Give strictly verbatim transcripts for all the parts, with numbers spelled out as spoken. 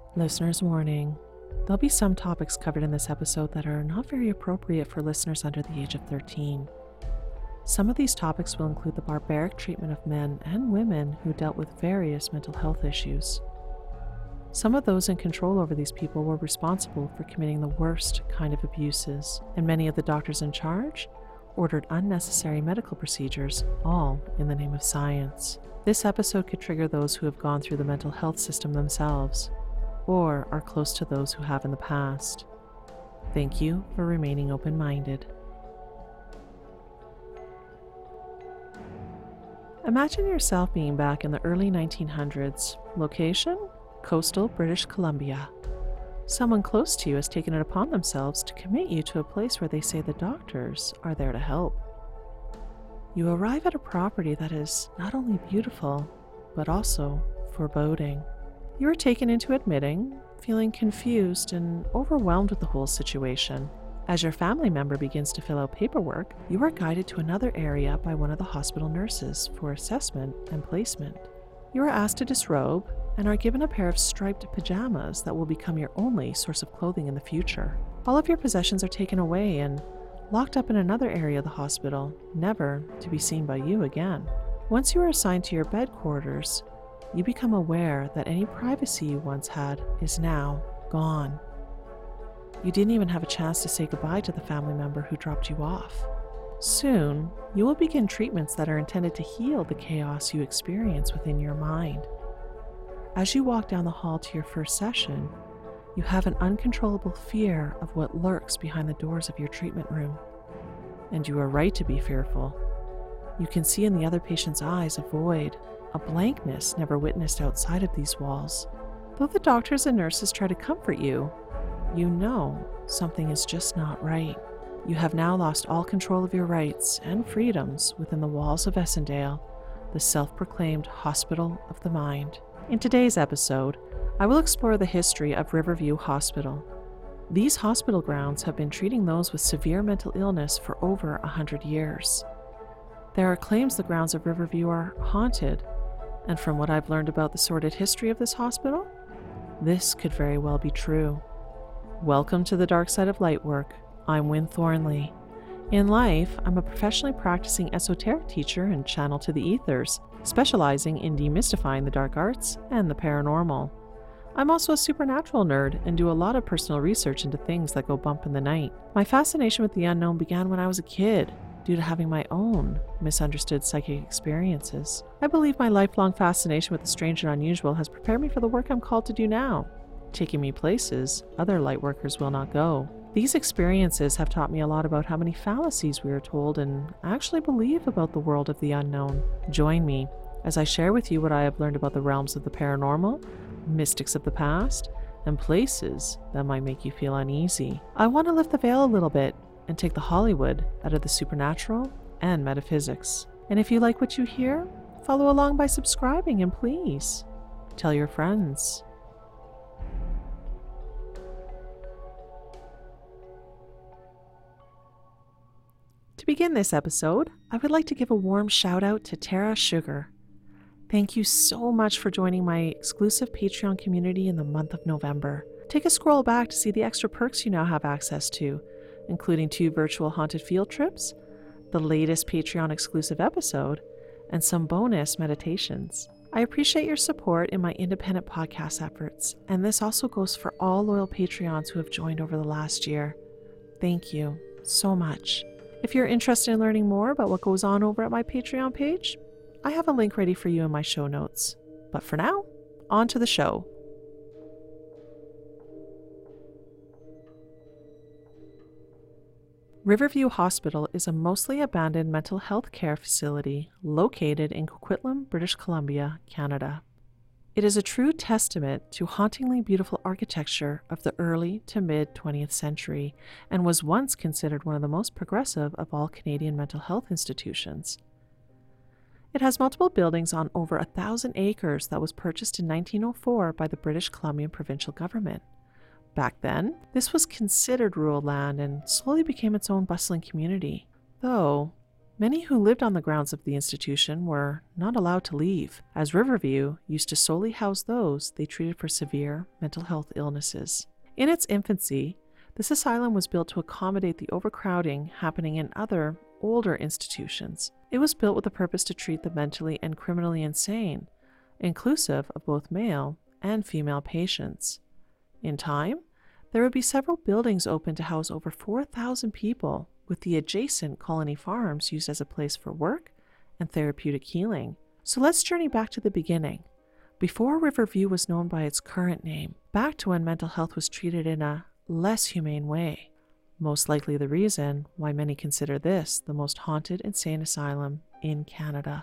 Listener's warning. There'll be some topics covered in this episode that are not very appropriate for listeners under the age of thirteen. Some of these topics will include the barbaric treatment of men and women who dealt with various mental health issues. Some of those in control over these people were responsible for committing the worst kind of abuses, and many of the doctors in charge ordered unnecessary medical procedures, all in the name of science. This episode could trigger those who have gone through the mental health system themselves, or are close to those who have in the past. Thank you for remaining open-minded. Imagine yourself being back in the early nineteen hundreds. Location? Coastal British Columbia. Someone close to you has taken it upon themselves to commit you to a place where they say the doctors are there to help. You arrive at a property that is not only beautiful, but also foreboding. You are taken into admitting, feeling confused and overwhelmed with the whole situation. As your family member begins to fill out paperwork, you are guided to another area by one of the hospital nurses for assessment and placement. You are asked to disrobe and are given a pair of striped pajamas that will become your only source of clothing in the future. All of your possessions are taken away and locked up in another area of the hospital, never to be seen by you again. Once you are assigned to your bed quarters, you become aware that any privacy you once had is now gone. You didn't even have a chance to say goodbye to the family member who dropped you off. Soon, you will begin treatments that are intended to heal the chaos you experience within your mind. As you walk down the hall to your first session, you have an uncontrollable fear of what lurks behind the doors of your treatment room. And you are right to be fearful. You can see in the other patient's eyes a void, a blankness never witnessed outside of these walls. Though the doctors and nurses try to comfort you, you know something is just not right. You have now lost all control of your rights and freedoms within the walls of Essendale, the self-proclaimed hospital of the mind. In today's episode, I will explore the history of Riverview Hospital. These hospital grounds have been treating those with severe mental illness for over a hundred years. There are claims the grounds of Riverview are haunted, and from what I've learned about the sordid history of this hospital, this could very well be true. Welcome to the dark side of Lightwork. I'm Wynne Thornley. In life, I'm a professionally practicing esoteric teacher and channel to the ethers, specializing in demystifying the dark arts and the paranormal. I'm also a supernatural nerd and do a lot of personal research into things that go bump in the night. My fascination with the unknown began when I was a kid, due to having my own misunderstood psychic experiences. I believe my lifelong fascination with the strange and unusual has prepared me for the work I'm called to do now, taking me places other lightworkers will not go. These experiences have taught me a lot about how many fallacies we are told and actually believe about the world of the unknown. Join me as I share with you what I have learned about the realms of the paranormal, mystics of the past, and places that might make you feel uneasy. I want to lift the veil a little bit and take the Hollywood out of the supernatural and metaphysics. And if you like what you hear, follow along by subscribing and please tell your friends. To begin this episode, I would like to give a warm shout out to Tara Sugar. Thank you so much for joining my exclusive Patreon community in the month of November. Take a scroll back to see the extra perks you now have access to, including two virtual haunted field trips, the latest Patreon exclusive episode, and some bonus meditations. I appreciate your support in my independent podcast efforts, and this also goes for all loyal Patreons who have joined over the last year. Thank you so much. If you're interested in learning more about what goes on over at my Patreon page, I have a link ready for you in my show notes. But for now, on to the show. Riverview Hospital is a mostly abandoned mental health care facility located in Coquitlam, British Columbia, Canada. It is a true testament to hauntingly beautiful architecture of the early to mid-twentieth century and was once considered one of the most progressive of all Canadian mental health institutions. It has multiple buildings on over a thousand acres that was purchased in nineteen oh four by the British Columbian provincial government. Back then, this was considered rural land and slowly became its own bustling community, though Many who lived on the grounds of the institution were not allowed to leave, as Riverview used to solely house those they treated for severe mental health illnesses. In its infancy, this asylum was built to accommodate the overcrowding happening in other, older institutions. It was built with the purpose to treat the mentally and criminally insane, inclusive of both male and female patients. In time, there would be several buildings open to house over four thousand people, with the adjacent Colony Farms used as a place for work and therapeutic healing. So let's journey back to the beginning, before Riverview was known by its current name, back to when mental health was treated in a less humane way. Most likely the reason why many consider this the most haunted insane asylum in Canada.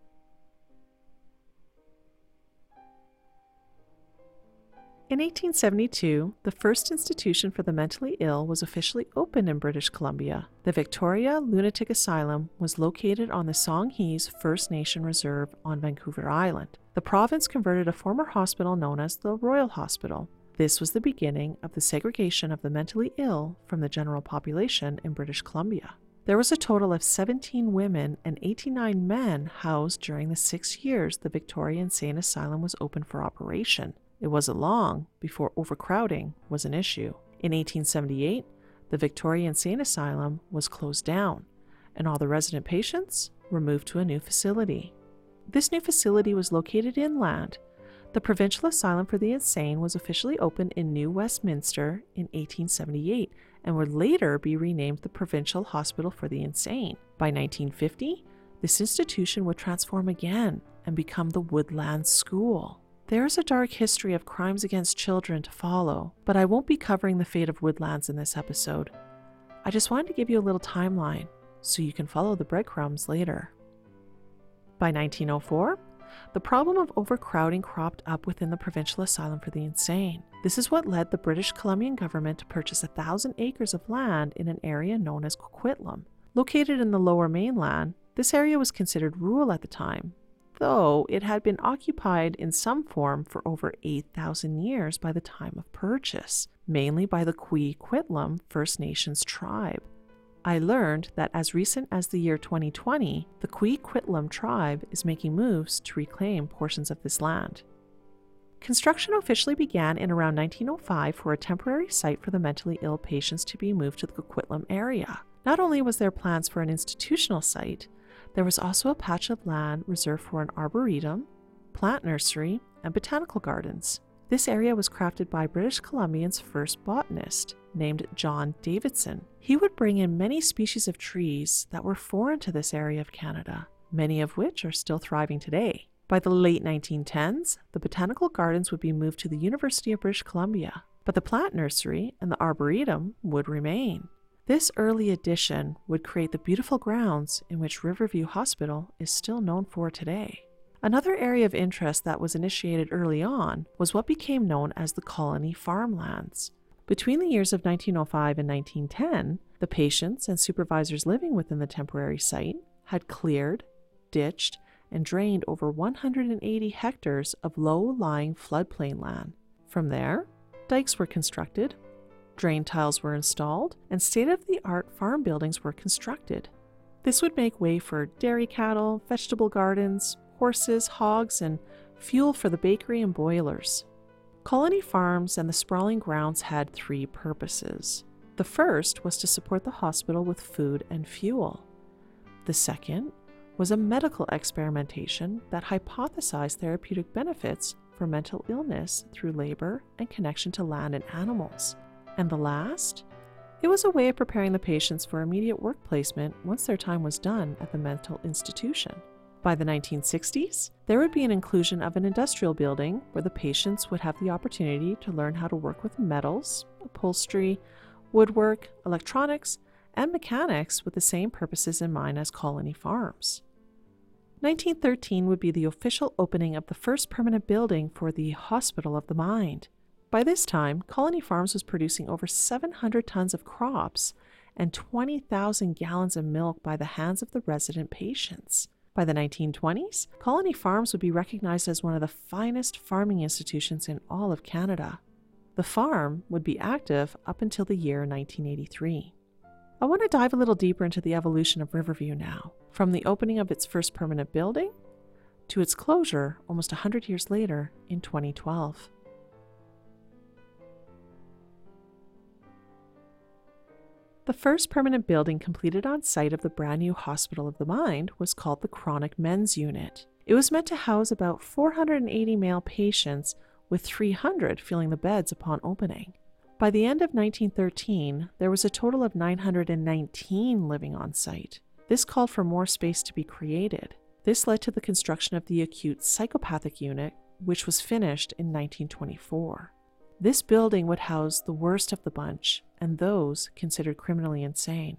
In eighteen seventy-two, the first institution for the mentally ill was officially opened in British Columbia. The Victoria Lunatic Asylum was located on the Songhees First Nation Reserve on Vancouver Island. The province converted a former hospital known as the Royal Hospital. This was the beginning of the segregation of the mentally ill from the general population in British Columbia. There was a total of seventeen women and eighty-nine men housed during the six years the Victoria Insane Asylum was open for operation. It wasn't long before overcrowding was an issue. In eighteen seventy-eight, the Victoria Insane Asylum was closed down, and all the resident patients were moved to a new facility. This new facility was located inland. The Provincial Asylum for the Insane was officially opened in New Westminster in eighteen seventy-eight and would later be renamed the Provincial Hospital for the Insane. By nineteen fifty, this institution would transform again and become the Woodlands School. There is a dark history of crimes against children to follow, but I won't be covering the fate of Woodlands in this episode. I just wanted to give you a little timeline so you can follow the breadcrumbs later. By nineteen oh four, the problem of overcrowding cropped up within the Provincial Asylum for the Insane. This is what led the British Columbian government to purchase a thousand acres of land in an area known as Coquitlam. Located in the Lower Mainland, this area was considered rural at the time, though it had been occupied in some form for over eight thousand years by the time of purchase, mainly by the Coquitlam First Nations tribe. I learned that as recent as the year twenty twenty, the Coquitlam tribe is making moves to reclaim portions of this land. Construction officially began in around nineteen oh five for a temporary site for the mentally ill patients to be moved to the Coquitlam area. Not only was there plans for an institutional site, there was also a patch of land reserved for an arboretum, plant nursery, and botanical gardens. This area was crafted by British Columbia's first botanist, named John Davidson. He would bring in many species of trees that were foreign to this area of Canada, many of which are still thriving today. By the late nineteen tens, the botanical gardens would be moved to the University of British Columbia, but the plant nursery and the arboretum would remain. This early addition would create the beautiful grounds in which Riverview Hospital is still known for today. Another area of interest that was initiated early on was what became known as the Colony Farmlands. Between the years of nineteen oh five and nineteen ten, the patients and supervisors living within the temporary site had cleared, ditched, and drained over one hundred eighty hectares of low-lying floodplain land. From there, dikes were constructed, drain tiles were installed, and state-of-the-art farm buildings were constructed. This would make way for dairy cattle, vegetable gardens, horses, hogs, and fuel for the bakery and boilers. Colony Farms and the sprawling grounds had three purposes. The first was to support the hospital with food and fuel. The second was a medical experimentation that hypothesized therapeutic benefits for mental illness through labor and connection to land and animals. And the last? It was a way of preparing the patients for immediate work placement once their time was done at the mental institution. By the nineteen sixties, there would be an inclusion of an industrial building where the patients would have the opportunity to learn how to work with metals, upholstery, woodwork, electronics, and mechanics with the same purposes in mind as Colony Farms. nineteen thirteen would be the official opening of the first permanent building for the Hospital of the Mind. By this time, Colony Farms was producing over seven hundred tons of crops and twenty thousand gallons of milk by the hands of the resident patients. By the nineteen twenties, Colony Farms would be recognized as one of the finest farming institutions in all of Canada. The farm would be active up until the year nineteen eighty-three. I want to dive a little deeper into the evolution of Riverview now, from the opening of its first permanent building to its closure almost one hundred years later in twenty twelve. The first permanent building completed on site of the brand new Hospital of the Mind was called the Chronic Men's Unit. It was meant to house about four hundred eighty male patients, with three hundred filling the beds upon opening. By the end of nineteen thirteen, there was a total of nine hundred nineteen living on site. This called for more space to be created. This led to the construction of the Acute Psychopathic Unit, which was finished in nineteen twenty-four. This building would house the worst of the bunch and those considered criminally insane.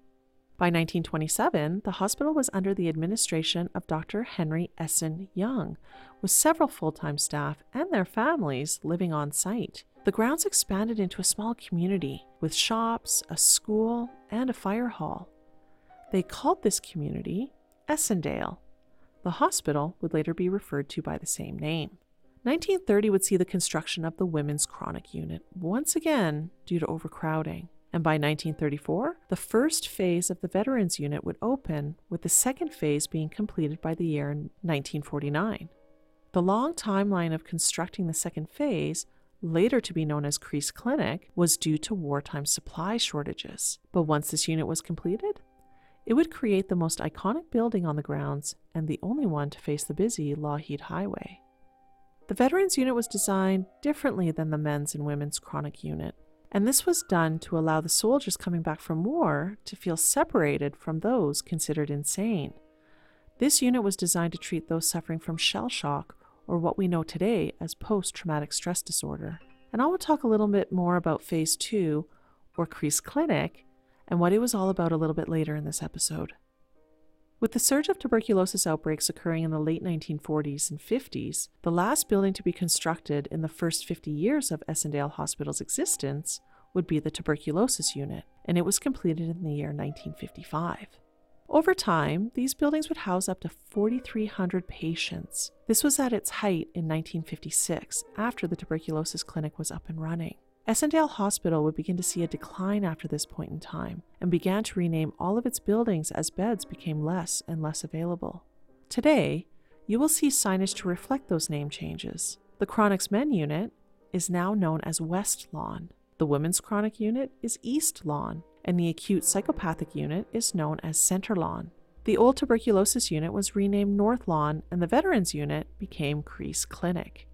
By nineteen twenty-seven, the hospital was under the administration of Doctor Henry Essen Young, with several full-time staff and their families living on site. The grounds expanded into a small community with shops, a school, and a fire hall. They called this community Essendale. The hospital would later be referred to by the same name. nineteen thirty would see the construction of the Women's Chronic Unit, once again due to overcrowding. And by nineteen thirty-four, the first phase of the Veterans Unit would open, with the second phase being completed by the year nineteen forty-nine. The long timeline of constructing the second phase, later to be known as Crease Clinic, was due to wartime supply shortages. But once this unit was completed, it would create the most iconic building on the grounds and the only one to face the busy Lougheed Highway. The Veterans Unit was designed differently than the Men's and Women's Chronic Unit, and this was done to allow the soldiers coming back from war to feel separated from those considered insane. This unit was designed to treat those suffering from shell shock, or what we know today as post-traumatic stress disorder. And I will talk a little bit more about Phase two, or Crease Clinic, and what it was all about a little bit later in this episode. With the surge of tuberculosis outbreaks occurring in the late nineteen forties and fifties, the last building to be constructed in the first fifty years of Essendale Hospital's existence would be the Tuberculosis Unit, and it was completed in the year nineteen fifty-five. Over time, these buildings would house up to four thousand three hundred patients. This was at its height in nineteen fifty-six, after the tuberculosis clinic was up and running. Essendale Hospital would begin to see a decline after this point in time, and began to rename all of its buildings as beds became less and less available. Today, you will see signage to reflect those name changes. The Chronic Men Unit is now known as West Lawn. The Women's Chronic Unit is East Lawn, and the Acute Psychopathic Unit is known as Center Lawn. The old Tuberculosis Unit was renamed North Lawn, and the Veterans Unit became Crease Clinic.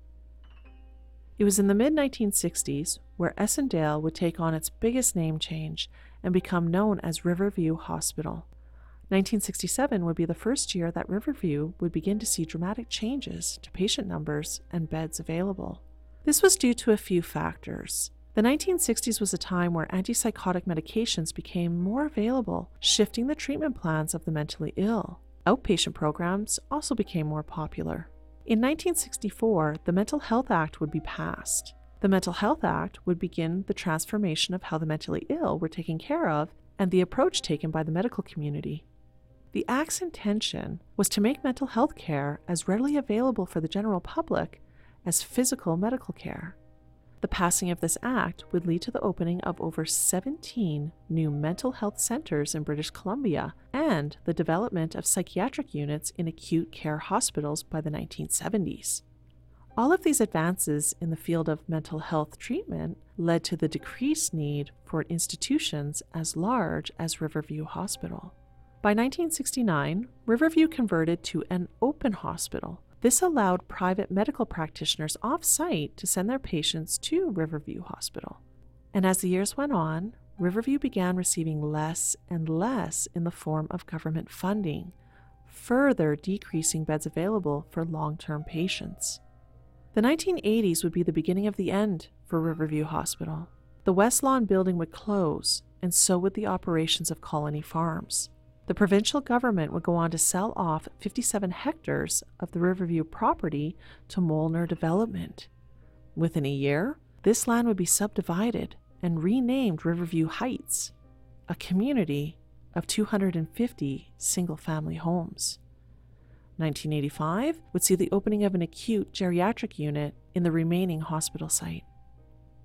It was in the mid nineteen sixties where Essendale would take on its biggest name change and become known as Riverview Hospital. nineteen sixty-seven would be the first year that Riverview would begin to see dramatic changes to patient numbers and beds available. This was due to a few factors. The nineteen sixties was a time where antipsychotic medications became more available, shifting the treatment plans of the mentally ill. Outpatient programs also became more popular. In nineteen sixty-four, the Mental Health Act would be passed. The Mental Health Act would begin the transformation of how the mentally ill were taken care of and the approach taken by the medical community. The Act's intention was to make mental health care as readily available for the general public as physical medical care. The passing of this act would lead to the opening of over seventeen new mental health centers in British Columbia and the development of psychiatric units in acute care hospitals by the nineteen seventies. All of these advances in the field of mental health treatment led to the decreased need for institutions as large as Riverview Hospital. By nineteen sixty-nine, Riverview converted to an open hospital. This allowed private medical practitioners off-site to send their patients to Riverview Hospital. And as the years went on, Riverview began receiving less and less in the form of government funding, further decreasing beds available for long-term patients. The nineteen eighties would be the beginning of the end for Riverview Hospital. The West Lawn building would close, and so would the operations of Colony Farms. The provincial government would go on to sell off fifty-seven hectares of the Riverview property to Molnar Development. Within a year, this land would be subdivided and renamed Riverview Heights, a community of two hundred fifty single-family homes. nineteen eighty-five would see the opening of an acute geriatric unit in the remaining hospital site.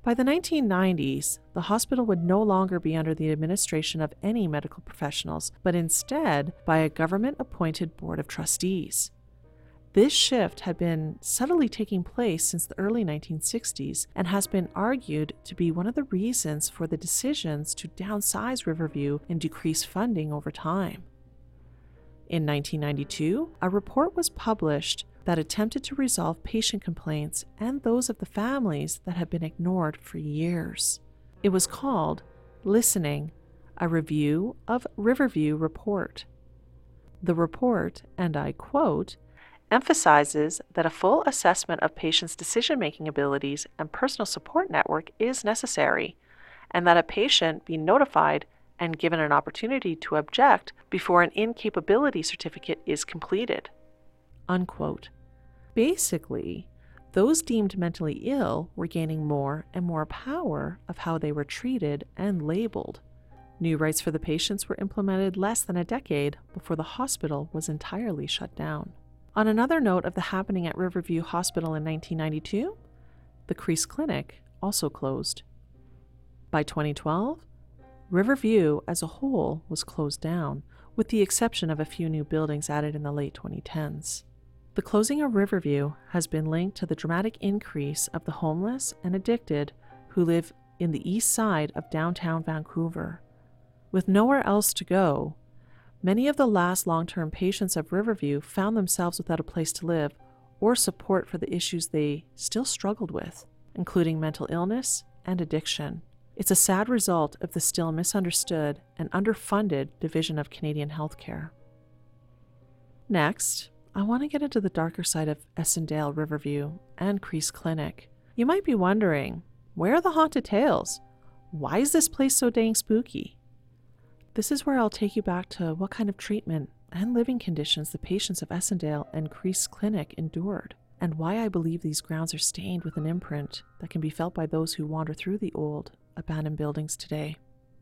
By the nineteen nineties, the hospital would no longer be under the administration of any medical professionals, but instead by a government-appointed board of trustees. This shift had been subtly taking place since the early nineteen sixties and has been argued to be one of the reasons for the decisions to downsize Riverview and decrease funding over time. In nineteen ninety-two, a report was published that attempted to resolve patient complaints and those of the families that had been ignored for years. It was called Listening, a Review of Riverview Report. The report, and I quote, emphasizes that a full assessment of patients' decision-making abilities and personal support network is necessary, and that a patient be notified and given an opportunity to object before an incapability certificate is completed. Unquote. Basically, those deemed mentally ill were gaining more and more power of how they were treated and labeled. New rights for the patients were implemented less than a decade before the hospital was entirely shut down. On another note of the happening at Riverview Hospital in nineteen ninety-two, the Crease Clinic also closed. By twenty twelve, Riverview as a whole was closed down, with the exception of a few new buildings added in the late twenty tens. The closing of Riverview has been linked to the dramatic increase of the homeless and addicted who live in the east side of downtown Vancouver. With nowhere else to go, many of the last long-term patients of Riverview found themselves without a place to live or support for the issues they still struggled with, including mental illness and addiction. It's a sad result of the still misunderstood and underfunded division of Canadian healthcare. Next, I want to get into the darker side of Essendale Riverview and Crease Clinic. You might be wondering, where are the haunted tales? Why is this place so dang spooky? This is where I'll take you back to what kind of treatment and living conditions the patients of Essendale and Crease Clinic endured, and why I believe these grounds are stained with an imprint that can be felt by those who wander through the old, abandoned buildings today.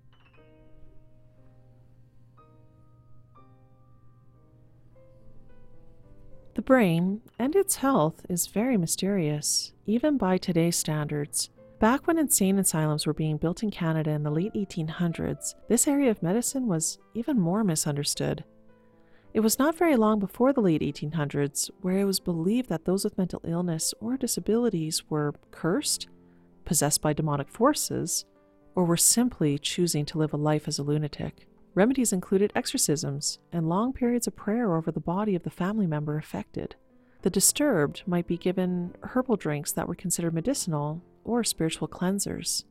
The brain and its health is very mysterious, even by today's standards. Back when insane asylums were being built in Canada in the late eighteen hundreds, this area of medicine was even more misunderstood. It was not very long before the late eighteen hundreds where it was believed that those with mental illness or disabilities were cursed, possessed by demonic forces, or were simply choosing to live a life as a lunatic. Remedies included exorcisms and long periods of prayer over the body of the family member affected. The disturbed might be given herbal drinks that were considered medicinal or spiritual cleansers.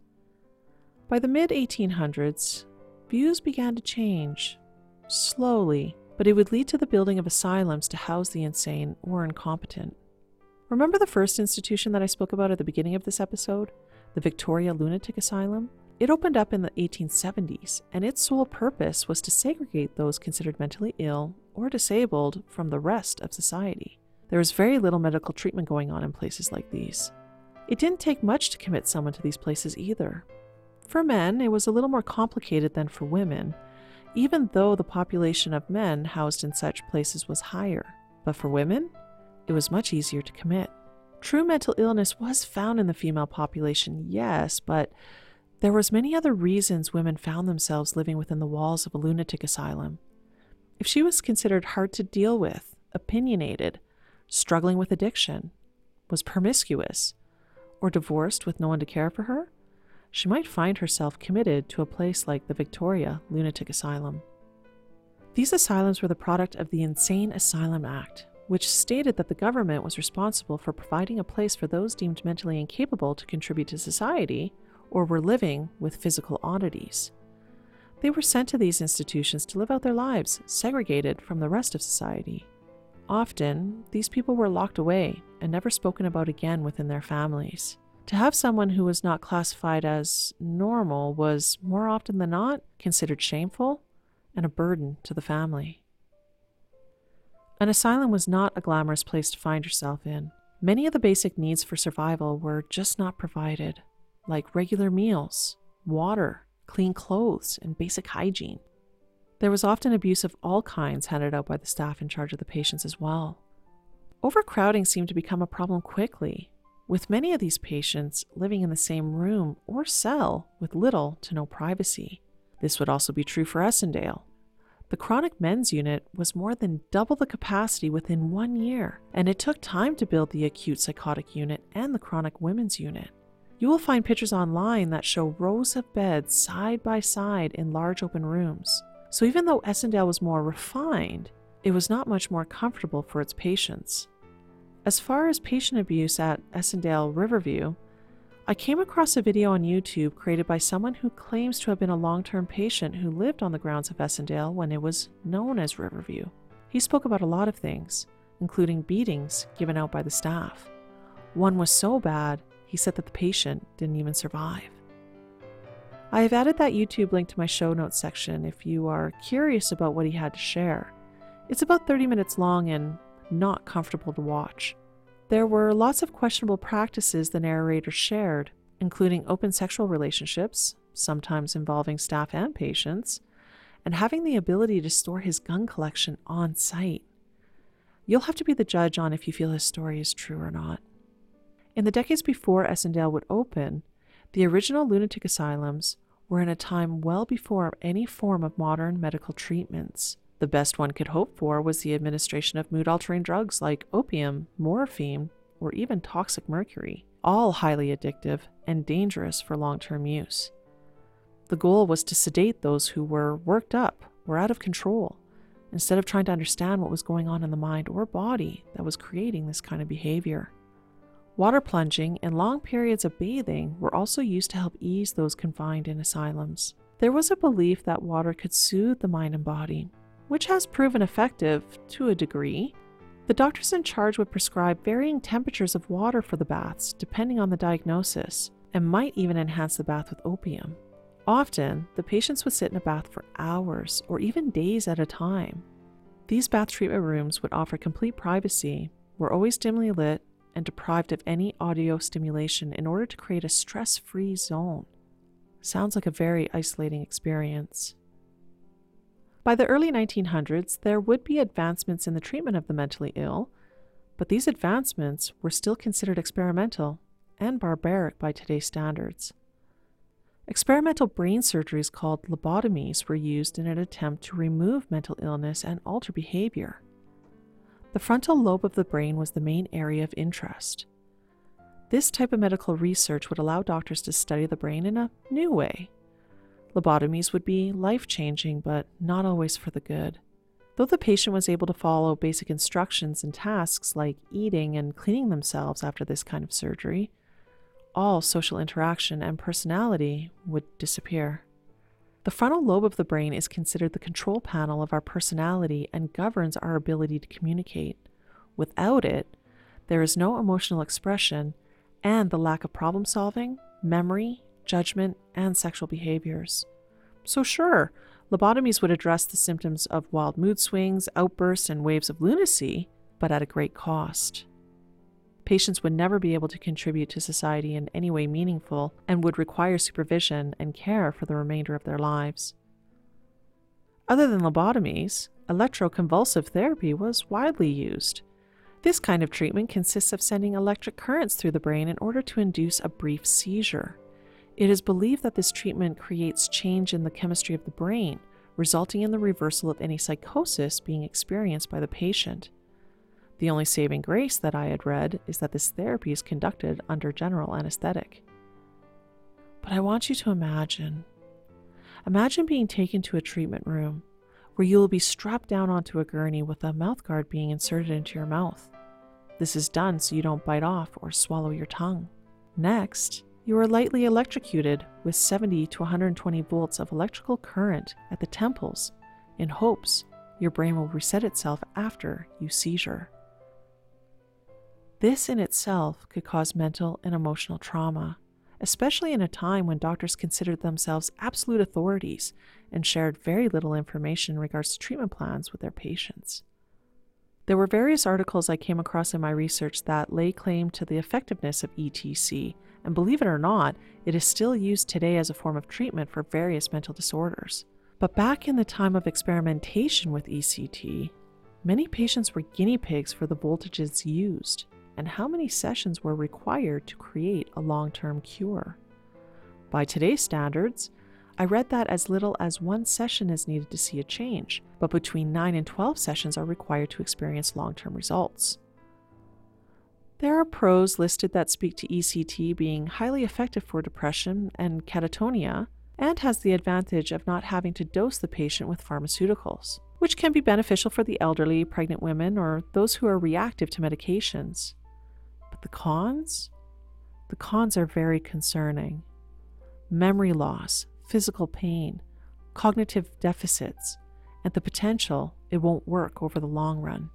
By the mid eighteen hundreds, views began to change, slowly, but it would lead to the building of asylums to house the insane or incompetent. Remember the first institution that I spoke about at the beginning of this episode, the Victoria Lunatic Asylum? It opened up in the eighteen seventies, and its sole purpose was to segregate those considered mentally ill or disabled from the rest of society. There was very little medical treatment going on in places like these. It didn't take much to commit someone to these places either. For men, it was a little more complicated than for women, even though the population of men housed in such places was higher. But for women, it was much easier to commit. True mental illness was found in the female population, yes, but there was many other reasons women found themselves living within the walls of a lunatic asylum. If she was considered hard to deal with, opinionated, struggling with addiction, was promiscuous, or divorced with no one to care for her, she might find herself committed to a place like the Victoria Lunatic Asylum. These asylums were the product of the Insane Asylum Act, which stated that the government was responsible for providing a place for those deemed mentally incapable to contribute to society or were living with physical oddities. They were sent to these institutions to live out their lives, segregated from the rest of society. Often, these people were locked away and never spoken about again within their families. To have someone who was not classified as normal was, more often than not, considered shameful and a burden to the family. An asylum was not a glamorous place to find yourself in. Many of the basic needs for survival were just not provided, like regular meals, water, clean clothes, and basic hygiene. There was often abuse of all kinds handed out by the staff in charge of the patients as well. Overcrowding seemed to become a problem quickly, with many of these patients living in the same room or cell with little to no privacy. This would also be true for Essendale. The chronic men's unit was more than double the capacity within one year, and it took time to build the acute psychotic unit and the chronic women's unit. You will find pictures online that show rows of beds side by side in large open rooms. So even though Essendale was more refined, it was not much more comfortable for its patients. As far as patient abuse at Essendale Riverview, I came across a video on YouTube created by someone who claims to have been a long-term patient who lived on the grounds of Essendale when it was known as Riverview. He spoke about a lot of things, including beatings given out by the staff. One was so bad, he said that the patient didn't even survive. I have added that YouTube link to my show notes section if you are curious about what he had to share. It's about thirty minutes long and not comfortable to watch. There were lots of questionable practices the narrator shared, including open sexual relationships, sometimes involving staff and patients, and having the ability to store his gun collection on site. You'll have to be the judge on if you feel his story is true or not. In the decades before Essendale would open, the original lunatic asylums were in a time well before any form of modern medical treatments. The best one could hope for was the administration of mood-altering drugs like opium, morphine, or even toxic mercury, all highly addictive and dangerous for long-term use. The goal was to sedate those who were worked up or out of control, instead of trying to understand what was going on in the mind or body that was creating this kind of behavior. Water plunging and long periods of bathing were also used to help ease those confined in asylums. There was a belief that water could soothe the mind and body, which has proven effective to a degree. The doctors in charge would prescribe varying temperatures of water for the baths, depending on the diagnosis, and might even enhance the bath with opium. Often, the patients would sit in a bath for hours or even days at a time. These bath treatment rooms would offer complete privacy, were always dimly lit, and deprived of any audio stimulation in order to create a stress-free zone. Sounds like a very isolating experience. By the early nineteen hundreds, there would be advancements in the treatment of the mentally ill, but these advancements were still considered experimental and barbaric by today's standards. Experimental brain surgeries called lobotomies were used in an attempt to remove mental illness and alter behavior. The frontal lobe of the brain was the main area of interest. This type of medical research would allow doctors to study the brain in a new way. Lobotomies would be life-changing, but not always for the good. Though the patient was able to follow basic instructions and tasks like eating and cleaning themselves after this kind of surgery, all social interaction and personality would disappear. The frontal lobe of the brain is considered the control panel of our personality and governs our ability to communicate. Without it, there is no emotional expression and the lack of problem solving, memory, judgment, and sexual behaviors. So sure, lobotomies would address the symptoms of wild mood swings, outbursts, and waves of lunacy, but at a great cost. Patients would never be able to contribute to society in any way meaningful and would require supervision and care for the remainder of their lives. Other than lobotomies, electroconvulsive therapy was widely used. This kind of treatment consists of sending electric currents through the brain in order to induce a brief seizure. It is believed that this treatment creates change in the chemistry of the brain, resulting in the reversal of any psychosis being experienced by the patient. The only saving grace that I had read is that this therapy is conducted under general anesthetic. But I want you to imagine. Imagine being taken to a treatment room where you will be strapped down onto a gurney with a mouthguard being inserted into your mouth. This is done so you don't bite off or swallow your tongue. Next, you are lightly electrocuted with seventy to one hundred twenty volts of electrical current at the temples in hopes your brain will reset itself after you seizure. This in itself could cause mental and emotional trauma, especially in a time when doctors considered themselves absolute authorities and shared very little information in regards to treatment plans with their patients. There were various articles I came across in my research that lay claim to the effectiveness of E T C, and believe it or not, it is still used today as a form of treatment for various mental disorders. But back in the time of experimentation with E C T, many patients were guinea pigs for the voltages used, and how many sessions were required to create a long-term cure. By today's standards, I read that as little as one session is needed to see a change, but between nine and twelve sessions are required to experience long-term results. There are pros listed that speak to E C T being highly effective for depression and catatonia, and has the advantage of not having to dose the patient with pharmaceuticals, which can be beneficial for the elderly, pregnant women, or those who are reactive to medications. But the cons? The cons are very concerning. Memory loss, physical pain, cognitive deficits, and the potential it won't work over the long run.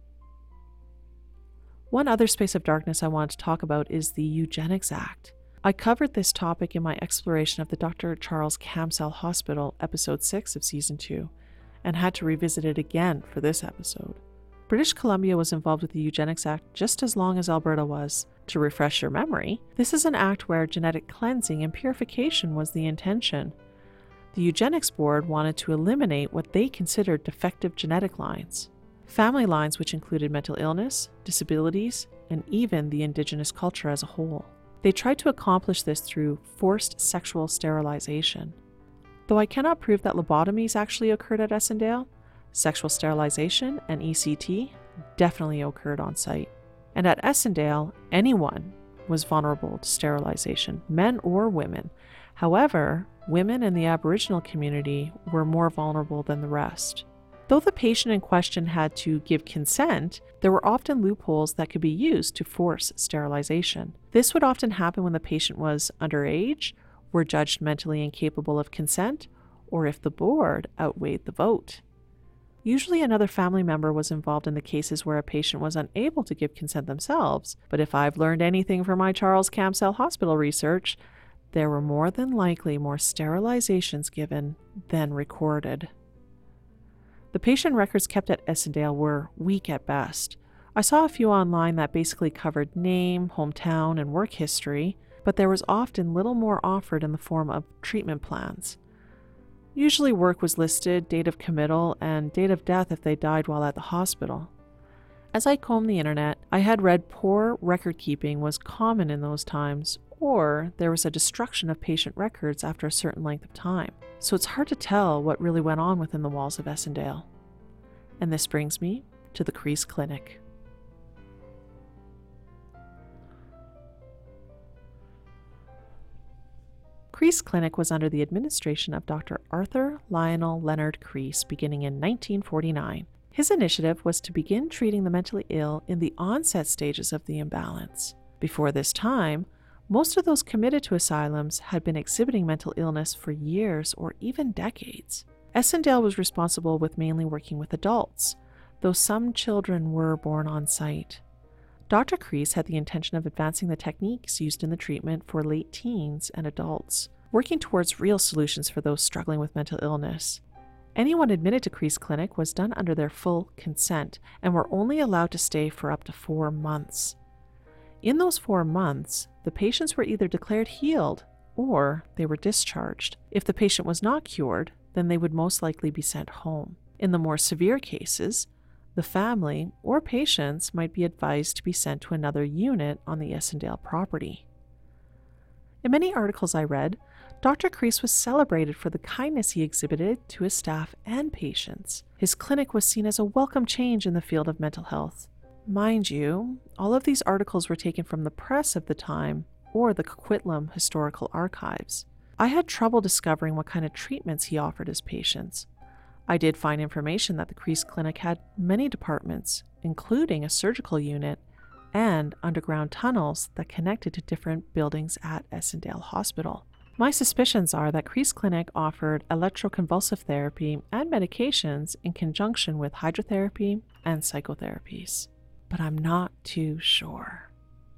One other space of darkness I want to talk about is the Eugenics Act. I covered this topic in my exploration of the Doctor Charles Camsell Hospital, episode six of season two, and had to revisit it again for this episode. British Columbia was involved with the Eugenics Act just as long as Alberta was. To refresh your memory, this is an act where genetic cleansing and purification was the intention. The Eugenics Board wanted to eliminate what they considered defective genetic lines. Family lines which included mental illness, disabilities, and even the Indigenous culture as a whole. They tried to accomplish this through forced sexual sterilization. Though I cannot prove that lobotomies actually occurred at Essendale, sexual sterilization and E C T definitely occurred on site. And at Essendale, anyone was vulnerable to sterilization, men or women. However, women in the Aboriginal community were more vulnerable than the rest. Though the patient in question had to give consent, there were often loopholes that could be used to force sterilization. This would often happen when the patient was underage, were judged mentally incapable of consent, or if the board outweighed the vote. Usually another family member was involved in the cases where a patient was unable to give consent themselves, but if I've learned anything from my Charles Camsell Hospital research, there were more than likely more sterilizations given than recorded. The patient records kept at Essendale were weak at best. I saw a few online that basically covered name, hometown, and work history, but there was often little more offered in the form of treatment plans. Usually work was listed, date of committal, and date of death if they died while at the hospital. As I combed the internet, I had read poor record keeping was common in those times, or there was a destruction of patient records after a certain length of time. So it's hard to tell what really went on within the walls of Essendale. And this brings me to the Crease Clinic. Crease Clinic was under the administration of Doctor Arthur Lionel Leonard Crease beginning in nineteen forty-nine. His initiative was to begin treating the mentally ill in the onset stages of the imbalance. Before this time, most of those committed to asylums had been exhibiting mental illness for years or even decades. Essendale was responsible with mainly working with adults, though some children were born on site. Doctor Crease had the intention of advancing the techniques used in the treatment for late teens and adults, working towards real solutions for those struggling with mental illness. Anyone admitted to Crease Clinic was done under their full consent and were only allowed to stay for up to four months. In those four months, the patients were either declared healed or they were discharged. If the patient was not cured, then they would most likely be sent home. In the more severe cases, the family or patients might be advised to be sent to another unit on the Essendale property. In many articles I read, Doctor Crease was celebrated for the kindness he exhibited to his staff and patients. His clinic was seen as a welcome change in the field of mental health. Mind you, all of these articles were taken from the press of the time or the Coquitlam Historical Archives. I had trouble discovering what kind of treatments he offered his patients. I did find information that the Crease Clinic had many departments, including a surgical unit and underground tunnels that connected to different buildings at Essendale Hospital. My suspicions are that Crease Clinic offered electroconvulsive therapy and medications in conjunction with hydrotherapy and psychotherapies, but I'm not too sure.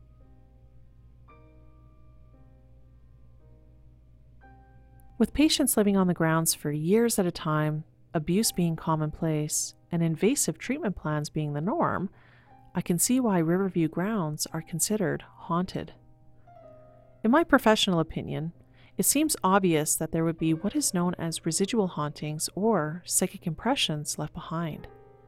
With patients living on the grounds for years at a time, abuse being commonplace, and invasive treatment plans being the norm, I can see why Riverview grounds are considered haunted. In my professional opinion, it seems obvious that there would be what is known as residual hauntings or psychic impressions left behind.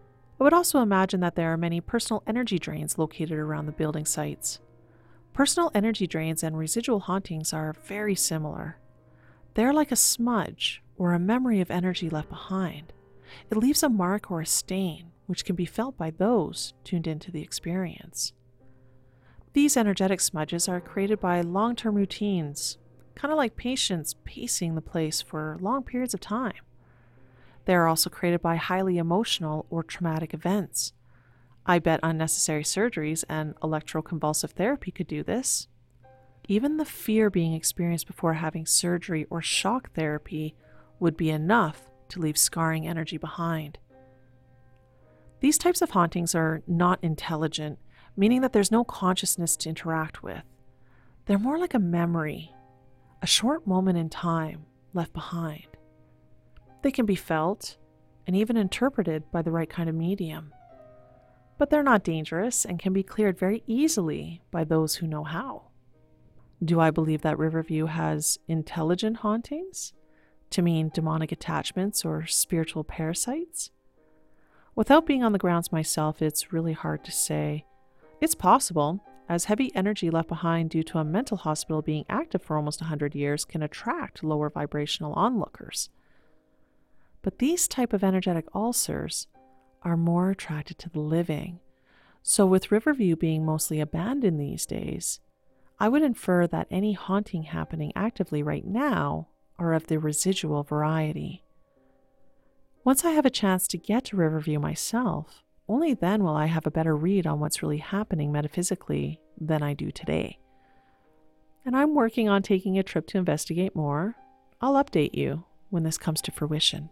I would also imagine that there are many personal energy drains located around the building sites. Personal energy drains and residual hauntings are very similar. They're like a smudge or a memory of energy left behind. It leaves a mark or a stain, which can be felt by those tuned into the experience. These energetic smudges are created by long-term routines, kind of like patients pacing the place for long periods of time. They are also created by highly emotional or traumatic events. I bet unnecessary surgeries and electroconvulsive therapy could do this. Even the fear being experienced before having surgery or shock therapy would be enough to leave scarring energy behind. These types of hauntings are not intelligent, meaning that there's no consciousness to interact with. They're more like a memory, a short moment in time left behind. They can be felt and even interpreted by the right kind of medium. But they're not dangerous and can be cleared very easily by those who know how. Do I believe that Riverview has intelligent hauntings, to mean demonic attachments or spiritual parasites? Without being on the grounds myself, it's really hard to say. It's possible, as heavy energy left behind due to a mental hospital being active for almost one hundred years can attract lower vibrational onlookers. But these type of energetic ulcers are more attracted to the living. So with Riverview being mostly abandoned these days, I would infer that any haunting happening actively right now are of the residual variety. Once I have a chance to get to Riverview myself, only then will I have a better read on what's really happening metaphysically than I do today. And I'm working on taking a trip to investigate more. I'll update you when this comes to fruition.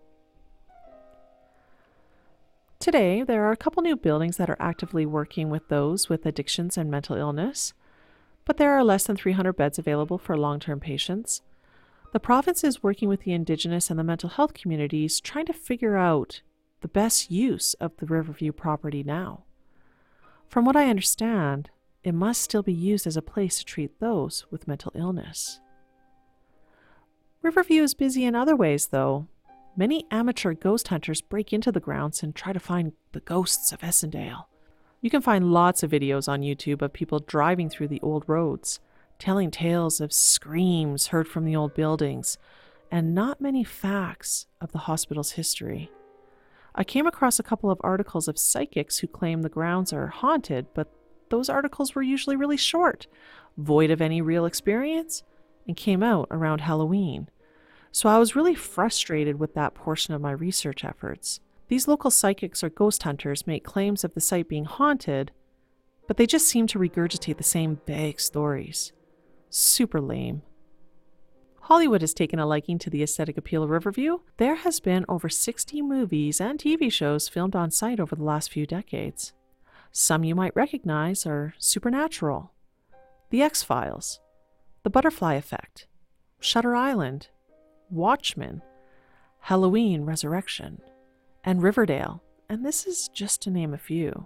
Today, there are a couple new buildings that are actively working with those with addictions and mental illness, but there are less than three hundred beds available for long-term patients. The province is working with the Indigenous and the mental health communities trying to figure out the best use of the Riverview property now. From what I understand, it must still be used as a place to treat those with mental illness. Riverview is busy in other ways, though. Many amateur ghost hunters break into the grounds and try to find the ghosts of Essendale. You can find lots of videos on YouTube of people driving through the old roads, telling tales of screams heard from the old buildings, and not many facts of the hospital's history. I came across a couple of articles of psychics who claim the grounds are haunted, but those articles were usually really short, void of any real experience, and came out around Halloween. So I was really frustrated with that portion of my research efforts. These local psychics or ghost hunters make claims of the site being haunted, but they just seem to regurgitate the same vague stories. Super lame. Hollywood has taken a liking to the aesthetic appeal of Riverview. There has been over sixty movies and T V shows filmed on site over the last few decades. Some you might recognize are Supernatural, The X-Files, The Butterfly Effect, Shutter Island, Watchmen, Halloween Resurrection, and Riverdale, and this is just to name a few.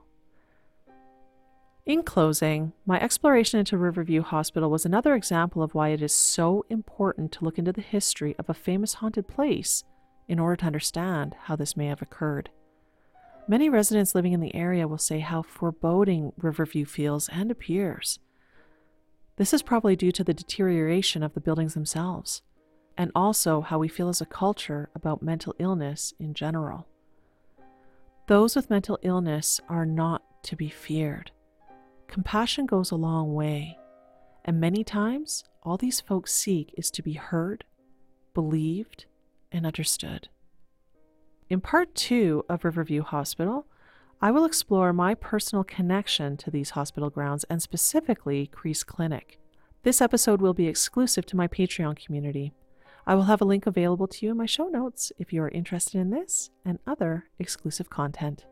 In closing, my exploration into Riverview Hospital was another example of why it is so important to look into the history of a famous haunted place in order to understand how this may have occurred. Many residents living in the area will say how foreboding Riverview feels and appears. This is probably due to the deterioration of the buildings themselves, and also how we feel as a culture about mental illness in general. Those with mental illness are not to be feared. Compassion goes a long way, and many times all these folks seek is to be heard, believed, and understood. In part two of Riverview Hospital, I will explore my personal connection to these hospital grounds and specifically Crease Clinic. This episode will be exclusive to my Patreon community. I will have a link available to you in my show notes if you are interested in this and other exclusive content.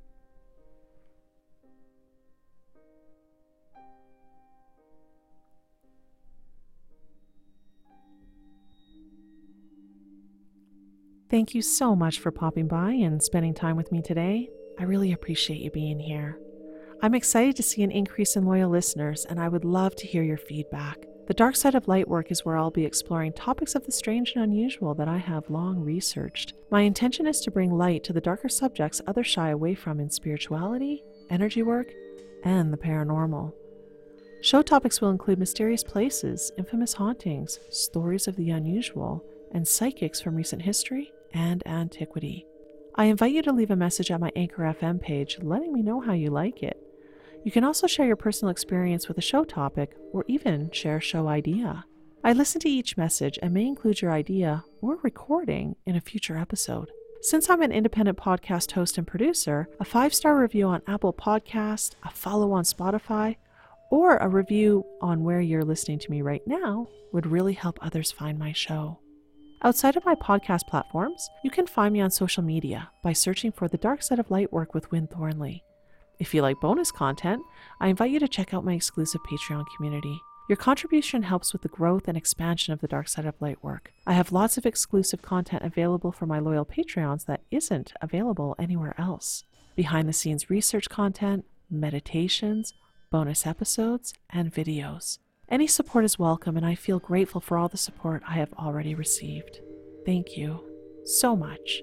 Thank you so much for popping by and spending time with me today. I really appreciate you being here. I'm excited to see an increase in loyal listeners, and I would love to hear your feedback. The Dark Side of Light work is where I'll be exploring topics of the strange and unusual that I have long researched. My intention is to bring light to the darker subjects others shy away from in spirituality, energy work, and the paranormal. Show topics will include mysterious places, infamous hauntings, stories of the unusual, and psychics from recent history and antiquity. I invite you to leave a message at my Anchor F M page letting me know how you like it. You can also share your personal experience with a show topic or even share a show idea. I listen to each message and may include your idea or recording in a future episode. Since I'm an independent podcast host and producer, a five-star review on Apple Podcasts, a follow on Spotify, or a review on where you're listening to me right now would really help others find my show. Outside of my podcast platforms, you can find me on social media by searching for The Dark Side of Light Work with Wynne Thornley. If you like bonus content, I invite you to check out my exclusive Patreon community. Your contribution helps with the growth and expansion of the Dark Side of Light work. I have lots of exclusive content available for my loyal Patreons that isn't available anywhere else. Behind-the-scenes research content, meditations, bonus episodes, and videos. Any support is welcome, and I feel grateful for all the support I have already received. Thank you so much.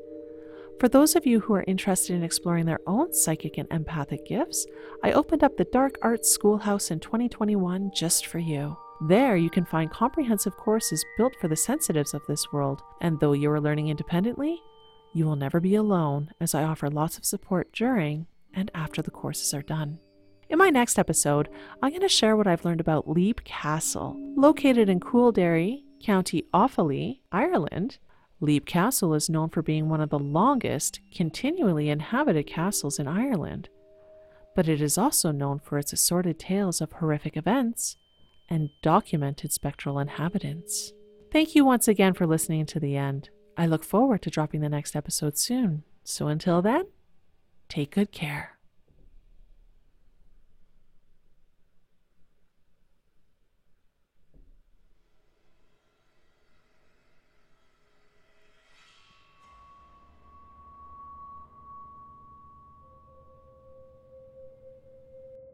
For those of you who are interested in exploring their own psychic and empathic gifts, I opened up the Dark Arts Schoolhouse in twenty twenty-one just for you. There you can find comprehensive courses built for the sensitives of this world, and though you are learning independently, you will never be alone as I offer lots of support during and after the courses are done. In my next episode, I'm going to share what I've learned about Leap Castle. Located in Coolderry, County Offaly, Ireland, Leap Castle is known for being one of the longest continually inhabited castles in Ireland, but it is also known for its assorted tales of horrific events and documented spectral inhabitants. Thank you once again for listening to the end. I look forward to dropping the next episode soon, so until then, take good care.